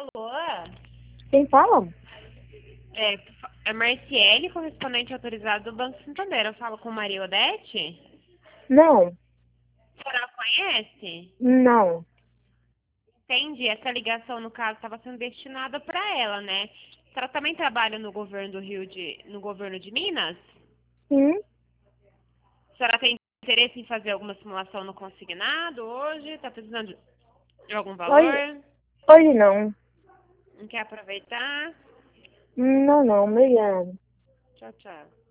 Alô? Quem fala? É Marciele, correspondente autorizado do Banco Santander. Eu falo com Maria Odete? Não, A senhora conhece? não. Entendi. Essa ligação, no caso, estava sendo destinada para ela, né? A senhora também trabalha no governo no governo de Minas? Sim, A senhora tem interesse em fazer alguma simulação no consignado hoje? Está precisando de algum hoje, valor? hoje não. Não quer aproveitar? Não, obrigada. Tchau, tchau.